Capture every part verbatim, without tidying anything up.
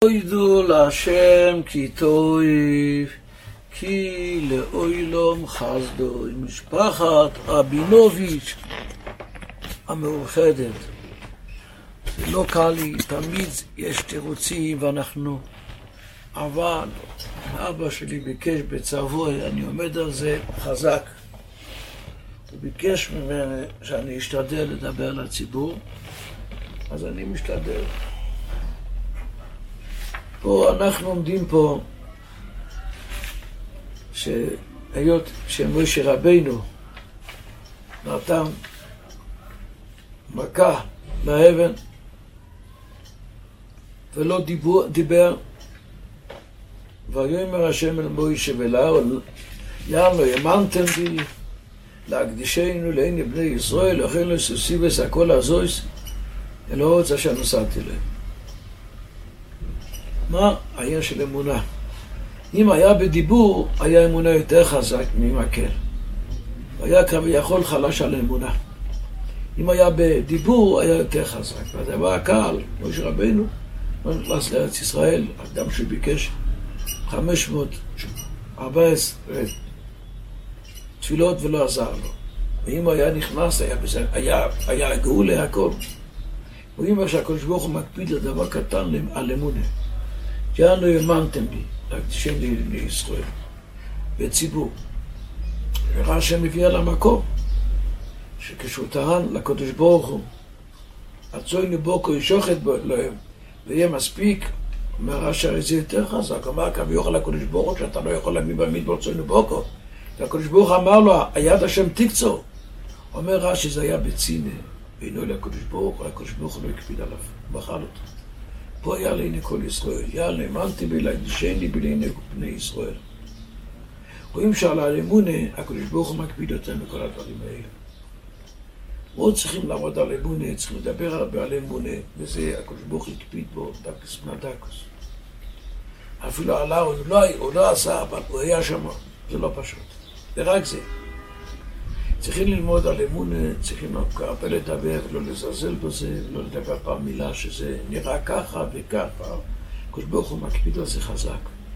תודו להשם כי טוב, כי לאוילום חסדו. משפחת רבינוביץ' המאוחדת. זה לא קל לי, תמיד יש תירוצים ואנחנו... אבל אבא שלי ביקש בצבוי, אני עומד על זה חזק. הוא ביקש ממני שאני אשתדל לדבר לציבור, אז אני משתדל. פה אנחנו עומדים פה שהיות שמשה רבינו נתן מכה לאבן ולא דיבור, דיבר, ויאמר השם אל משה ולאהרון, יענו האמנתם בי להקדישנו לעיני בני ישראל, אכלנו סוסי ושקול הזויס אל הארץ אשר נשאתי להם. מה העניין של אמונה? אם היה בדיבור, היה אמונה יותר חזק ממקל. היה כביכול חלש על אמונה. אם היה בדיבור, היה יותר חזק. והדבר הקל, משה רבינו, נכנס לארץ ישראל, אדם שביקש חמש מאות וארבע עשרה תפילות ולא עזר לו. ואם היה נכנס, היה, היה, היה גאולה הכל. ואם היה שהקדוש ברוך הוא מקפיד לדבר קטן על אמונה. יענו האמנתם בי, להקדישם לישראל, בציבור. רש"י מביא על המקום, שכשהוא טען לקדוש ברוך הוא, הצוינו בוקו ישוחט להם, ויהיה מספיק, אומר רש"י הרי זה יותר חזק, אמר כביכול לקדוש ברוך הוא, שאתה לא יכול להביא במדבר צוינו בוקו, והקדוש ברוך הוא אמר לו, היד השם תקצור. אומר רש"י, זה היה בצינה, בינו לקדוש ברוך הוא, הקדוש ברוך הוא לא הקפיד עליו, בחל אותו. פה היה לעיני כל ישראל, יאללה, האמנתי בי להקדישני בי לעיני בני ישראל. רואים שעל האמונה, הקדוש ברוך הוא מקפיד יותר מכל הדברים האלה. מאוד צריכים לעמוד על אמונה, צריכים לדבר הרבה על אמונה, וזה הקדוש ברוך הוא הקפיד בו, דקס בנה דקס. אפילו על הארון, הוא לא עשה, אבל הוא היה שם, זה לא פשוט. זה רק זה. צריכים ללמוד על אמונה, צריכים הרבה לדבר, לא לזלזל בזה, לא לדבר פעם מילה שזה נראה ככה וככה. הקדוש ברוך הוא מקפיד על זה חזק.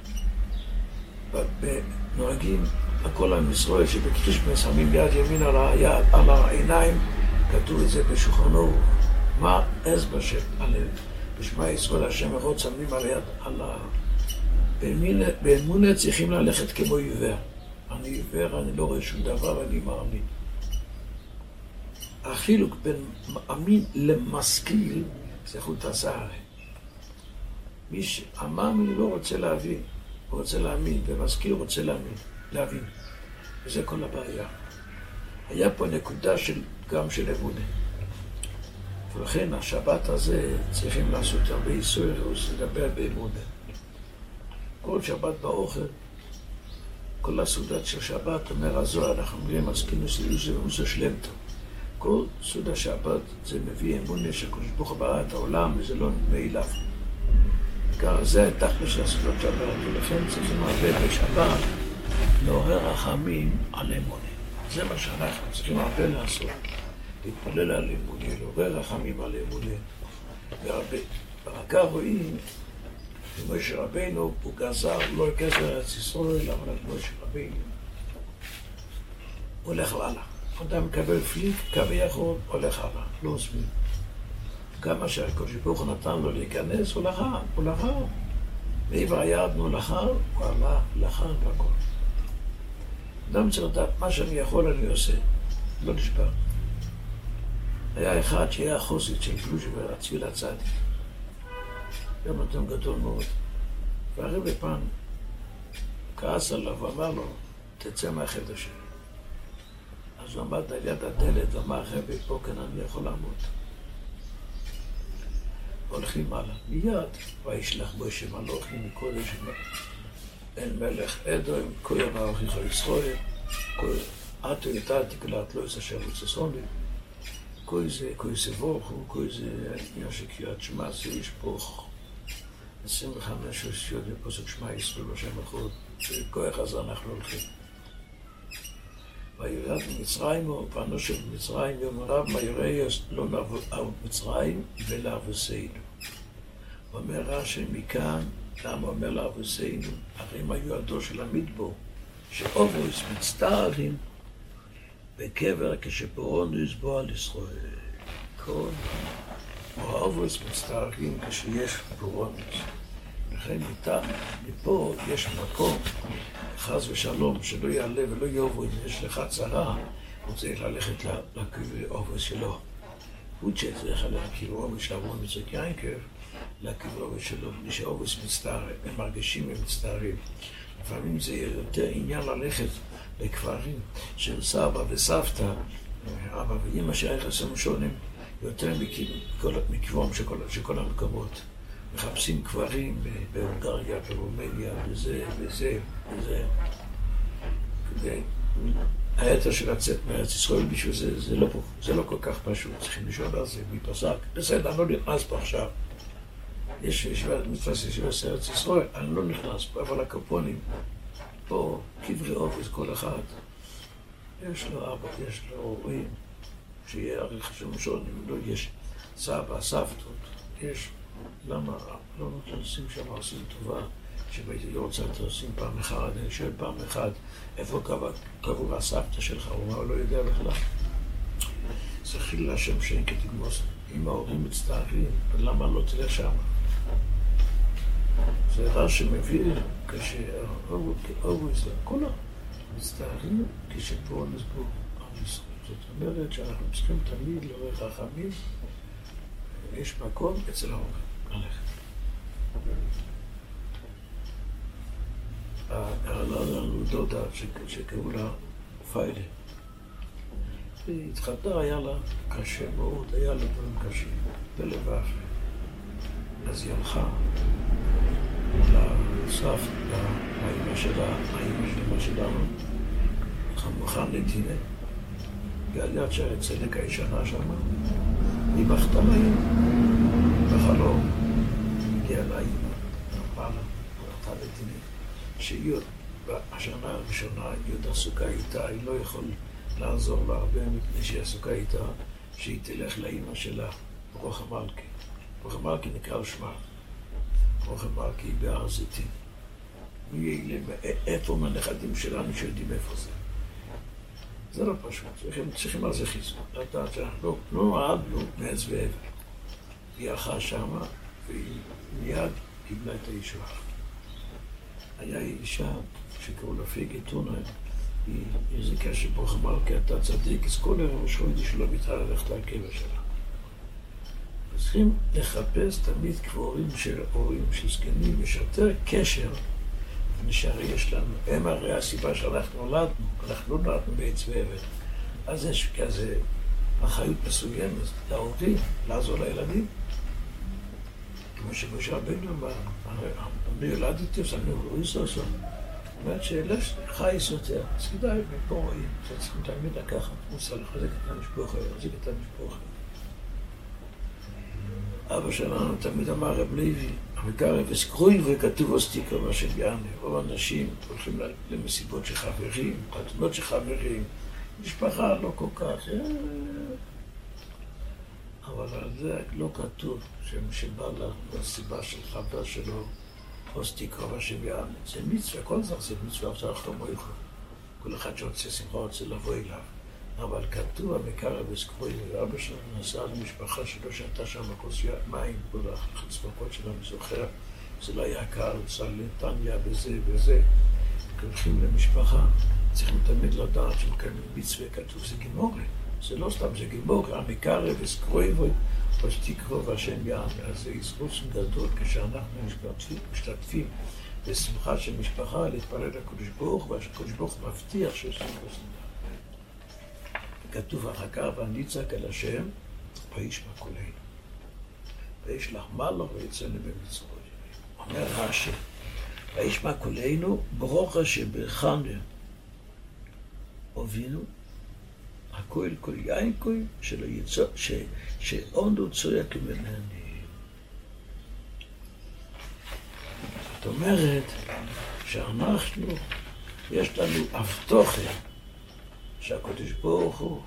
ונוהגים לכל עם ישראל שבקידוש שמים יד ימין על היד, על העיניים, כתוב את זה בשולחנו, מה עז בשם הלב. בשמע ישראל השם אחד שמים על היד, על ה... באמונה צריכים ללכת כמו עיוור. אני עיוור, אני לא רואה שום דבר, אני מאמין. החילוק בין מאמין למשכיל זה חוט השערה. מי שהמאמין לא רוצה להבין, הוא רוצה להאמין, ומשכיל רוצה להאמין, להבין. וזה כל הבעיה. היה פה נקודה של, גם של אמונה. ולכן השבת הזה צריכים לעשות הרבה איסור, לדבר באמונה. כל שבת באוכל, כל הסעודת של שבת, אומר הזוהר, אנחנו אומרים, מסכינו סילוזה ומוסה שלמתו. כל סעודה שבת זה מביא אמונה שהקדוש ברוך הוא ברא את העולם, וזה לא מאליו. בעיקר זה התכל'ס של הסעודת שבת, ולכן צריכים הרבה בשבת לעורר רחמים על אמונה. זה מה שאנחנו צריכים הרבה לעשות. להתפלל על אמונה, לעורר רחמים על אמונה. והרבה. ברכה רואים, משה רבינו הוא גזר, לא גזר ארץ ישראל, אבל משה רבינו הולך הלאה. אדם מקבל פליק, כביכול, הולך הלאה, לא עוזבים. כמה שהקדוש ברוך הוא נתן לו להיכנס, הוא לחם, הוא לחם. ועבר היד נו לחם, הוא עלה לחם והכל. אדם צריך לדעת, מה שאני יכול אני עושה, לא נשבר. היה אחד שהיה חוסית של פלוש ורצוי לצד. גם אדם גדול מאוד. והרבי פעם כעס עליו ואמר לו, תצא מהחדר שלי. אז הוא עמד על יד הדלת ואמר, רבי, פה כאן אני יכול לעמוד. הולכים הלאה. מיד, וישלח משה מלאכים מקודש, אין מלך עדו, עם כל ימה אחיך ישראל, עתו איתה תגלת לא יצא שרוץ אסוני, כל זה, כל זה בורכו, כל זה עניין של קריאת שמע, זה יש פה עשרים וחמש עשיות בפוסק שמע ישראל בשם אחד, וכוח הזה אנחנו הולכים. וירד ממצרים, ופענו של מצרים, ואומריו, מה יראה לא לעבוד מצרים ולעבוסנו. אומר רש"י מכאן, למה אומר לאבותינו, הרי הם היו הדור של המדבור, שאובוס מצטערים בקבר כשפורענוס בא על ישראל. כל האובוס מצטערים כשיש פורענוס. לכן מפה יש מקום, חס ושלום, שלא יעלה ולא יובו, אם יש לך צרה, הוא צריך ללכת לקבר אובוס שלו. הוא צריך להכיר אובוס שעבור מצוק יינקב, להכיר אובוס שלו, בלי שאובוס מצטער, הם מרגישים ומצטערים. לפעמים זה יותר עניין ללכת לכפרים של סבא וסבתא, אבא ואמא שהיחסים שונים, יותר מכיוון של כל המקומות. מחפשים קברים בהונגריה, ברומניה, וזה, וזה, וזה. היתר של לצאת מארץ ישראל בשביל זה, זה לא, זה לא כל כך פשוט, צריכים לשאול על זה, מי פסק. בסדר, אני לא נכנס פה עכשיו. יש מצווה של ארץ ישראל, אני לא נכנס פה, אבל הקופונים, פה קברי אובוס כל אחד, יש לו אבא, יש לו הורים, שיהיה עריך של שונים, לא יש סבא, סבתות, יש, למה לא נותן לשים שם עושים טובה, שבייתי רוצה לשים פעם אחת, אני שואל פעם אחת, איפה קבור הסבתא שלך? הוא אומר, לא יודע בכלל. זה חיל להשם שאין כתגמוס, אם ההורים מצטערים, למה לא תלך שם? זה רע שמביא כשאובוס, כל המצטערים כשפורענוס בא על ישראל. זאת אומרת שאנחנו צריכים תמיד לעורר רחמים, יש מקום אצל ההורים. היה לנו דודה שקראו לה פיילה. היא התחתנה, היה לה קשה מאוד, היה לה דברים קשים, בלבב. אז היא הלכה לסף, לאמא שלה, האמא של אמא שלנו, חמוכן לדינה, ועל יד שערי צדק הישנה שם, היא בכתה להם בחלום, הגיעה לאמא, אמרה לה, הלכה לדינה, שהיא בשנה הראשונה היא עוד עסוקה איתה, היא לא יכולה לעזור לה הרבה מפני שהיא עסוקה איתה, שהיא תלך לאמא שלה, ברוך המלכי. ברוך המלכי נקרא שמה. ברוך המלכי בהר זיתים. איפה מהנכדים שלנו שיודעים איפה זה? זה לא פשוט, צריכים על זה חיזוק. לדעת שאנחנו לא נועדנו מעץ ועבר. היא הלכה שמה והיא מיד קיבלה את הישועה. היה אישה שקראו לה פיגי טונה, היא הזיקה שברוך המלכי אתה צדיק, אז כל ערב ראש חודש שלא מתחילה ללכת לקבר שלה. צריכים לחפש תמיד קבורים של הורים, של זקנים, יש יותר קשר משהרי יש לנו. הם הרי הסיבה שאנחנו נולדנו, אנחנו לא נולדנו בעץ ועבד. אז יש כזה אחריות מסוימת להורים, לעזור לילדים. כמו שמשה רבנו אמר, אני ילדתי, אז אני רואה סוף. זאת אומרת שלחי סותר, אז כדאי מפה רואים, שצריכים תמיד לקחת מוסר לחזק את המשפחה, לחזק את המשפחה. אבא שלנו תמיד אמר רב לוי, המקרב וסקרוי וכתוב אוסטיקו מה של יענה. רוב אנשים הולכים למסיבות של חברים, חתונות של חברים, משפחה לא כל כך. אבל על זה לא כתוב שבא לסיבה של חבר שלו אוסטיקו מה של יענה. זה מצווה, כל זה זה מצווה, עכשיו אנחנו מויכו. כל אחד שרוצה שמחה רוצה לבוא אליו. אבל כתוב המקרב וסקרוי, ואבא שלנו נסע למשפחה שלו שהייתה שם כוס מים, כל החצמקות שלה מזוכר, זה לא היה קל, צל לנתניה וזה וזה. הולכים למשפחה, צריכים תמיד לדעת שמקיימים מצווה, כתוב זה גימורי, זה לא סתם, זה גימורי, המקרב וסקרוי ושתקרוב השם יענה, אז זה יזכות גדול כשאנחנו משתתפים בשמחה של משפחה, להתפלל לקדוש ברוך, והקדוש ברוך מבטיח שיש לנו סנדה. כתוב אחר כך, ואני צעק אל השם, וישמע קולנו. וישלח מלאך ויצאנו במצרים. אומר רש"י, וישמע קולנו, ברוך שברכנו אבינו, הכל כל יין כל, שלא יצא, שעונדו צועק ממני. זאת אומרת, שאנחנו, יש לנו הבטחה, שהקדוש ברוך הוא,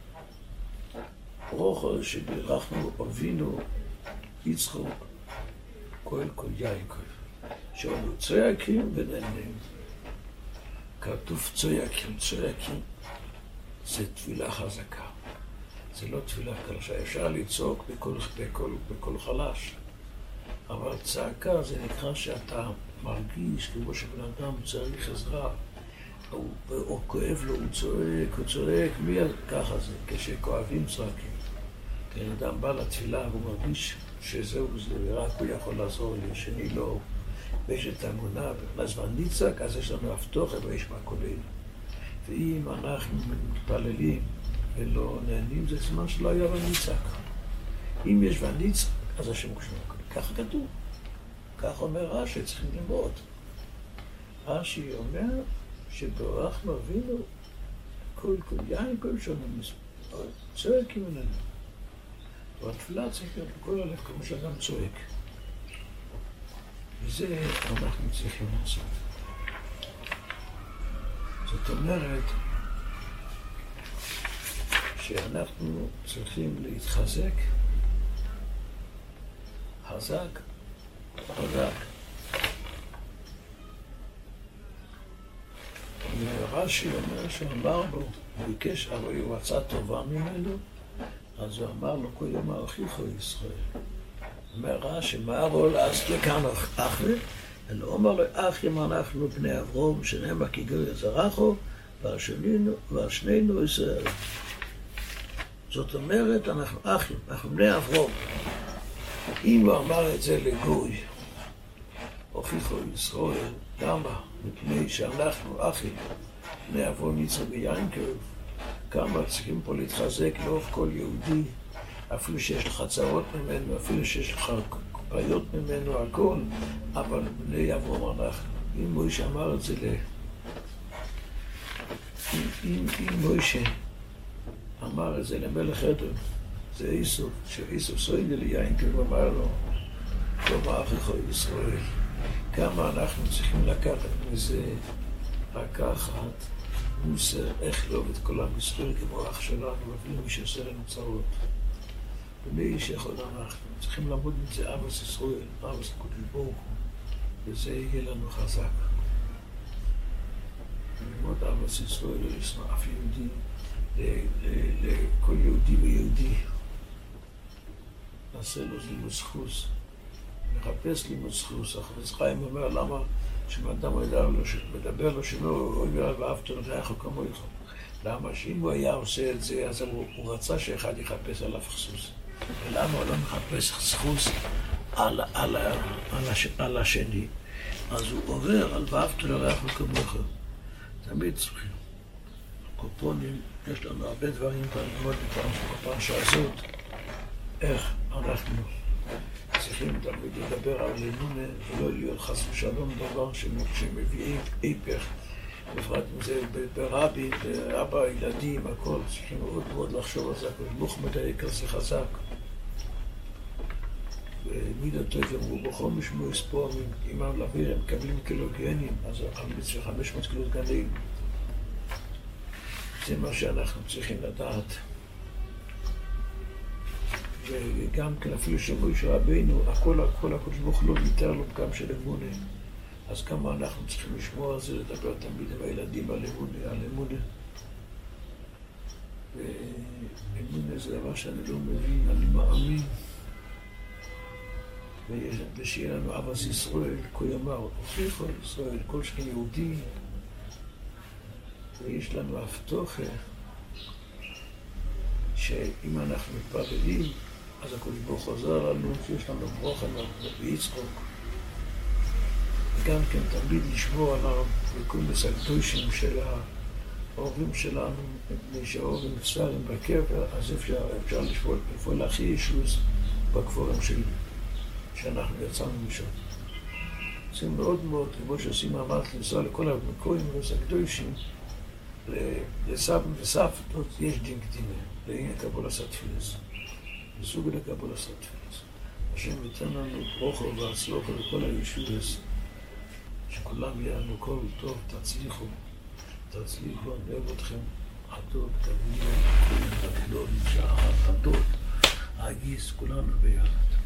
ברוך הוא שברכנו אבינו יצחק, כל כל יעקב, שאומרו צועקים ונהנים. כתוב צועקים, צועקים, זה תפילה חזקה. זה לא תפילה קלה, שאפשר לצעוק בכל, בכל, בכל חלש. אבל צעקה זה נקרא שאתה מרגיש כמו שבן אדם צריך עזרה, או, או כואב לו, הוא צועק, הוא צועק, מי ככה זה, כשכואבים צועקים. כי אדם בא לתפילה והוא מרגיש שזהו זה, רק הוא יכול לעזור לי, שני לא, ויש את האמונה, אז וניצק, אז יש לנו הבטוחה ויש מה כולל. ואם אנחנו מתפללים ולא נהנים, זה זמן שלא היה וניצק. אם יש וניצק, אז השם כשמו. ככה כתוב. כך אומר רש"י, צריכים ללמוד. רש"י אומר שברכנו אבינו כל כל יין, כל שונה מסוים. צועק עם עננים. והתפילה צריך להיות בכל הלב כמו שאדם צועק. וזה אנחנו צריכים לעשות. זאת אומרת שאנחנו צריכים להתחזק חזק, חזק. רש"י אומר שאמר לו, הוא ביקש, אבל הוא רצה טובה ממנו, אז הוא אמר לו, כל יום אחיך ישראל. אומר רש"י, מה אמרו אז לכאן אחרי? אלא אומר לו, אחים אנחנו בני אברהם, שנאמר כי גוי זרחו, והשנינו ישראל. זאת אומרת, אנחנו אחים, אנחנו בני אברהם. אם הוא אמר את זה לגוי, הוכיחו ישראל, למה? מפני שאנחנו אחים, בני אברהם יצחק ויעקב, כמה צריכים פה להתחזק לאורך כל יהודי, אפילו שיש לך צרות ממנו, אפילו שיש לך בעיות ממנו, הכל, אבל בני אברהם אנחנו. אם מוישה אמר את זה ל... אם, אם, אם מוישה אמר את זה למלך אדום, זה איסוף, שאיסוף סוידי ליעקב אמר לו, כמה אחיך ישראל, כמה אנחנו צריכים לקחת מזה, לקחת מוסר, איך לא, את כל עם ישראל כמו אח שלנו, אפילו מי שעושה לנו צרות. ומי שיכול אנחנו, צריכים לעמוד מזה אבס ישראל, אבס הקודש ברוך הוא, וזה יהיה לנו חזק. ללמוד אבס ישראל, לשנוא אף יהודי, לכל יהודי ויהודי. נעשה לו לימוד זכוס, מחפש לימוד זכוס. החפץ חיים אומר למה שמאדם מדבר לו שלא אוי ורע ואהבת לרעך כמוך. למה שאם הוא היה עושה את זה, אז הוא, הוא רצה שאחד יחפש עליו חסוס. ולמה הוא לא מחפש חסוס על, על, על, הש, על השני? אז הוא עובר על ואהבת לרעך כמוך. תמיד צריכים. קופונים, יש לנו הרבה דברים כאן ללמוד בפרשה הזאת. איך אנחנו צריכים תמיד לדבר על אמונה ולא להיות חס ושלום דבר שמביאים היפך, בפרט עם זה ברבי, באבא, ילדים, הכל, צריכים מאוד מאוד לחשוב על זה, מוחמד היקר זה חזק. ומידת טוב אמרו, בכל משמעו יספור אימם לאוויר, הם מקבלים קילוגרנים, אז המצווה חמש מאות קילוגרנים. זה מה שאנחנו צריכים לדעת. וגם כן אפילו שמוישה רבינו, הכל הכל הקדוש ברוך הוא לא ויתר לו פגם של אמונה. אז כמה אנחנו צריכים לשמוע על זה, לדבר תמיד עם הילדים על אמונה, על אמונה. ואמונה זה דבר שאני לא מבין, אני מאמין. ושיהיה לנו אבס ישראל, כה יאמר, הוכיחו ישראל, כל שכן יהודי. ויש לנו הבטחה שאם אנחנו מתפללים, אז הקדוש ברוך הוא עוזר לנו, שיש לנו ברוך ויצחוק. וגם כן תמיד לשמור עליו וכל מסקדושים של ההורים שלנו, מפני שההורים מצטערים בקבר, אז אפשר, אפשר לשפול, לפעול הכי ישוס בקבורם שלי, שאנחנו יצאנו משם. זה מאוד מאוד, כמו שעושים מאמץ לנסוע לכל המקורים ומסקדושים, לסבא וסבתות יש דין קדימה, לעניין קבולת תפילין. בסוג לקבולת תפילין. השם ייתן לנו ברוך והצלחה לכל הישועות, שכולם יהיה לנו כל טוב, תצליחו, תצליחו, אני אוהב אתכם, חטות, תביאו, כולם תגדול, שעה, חטות, הגיס, כולנו ביחד.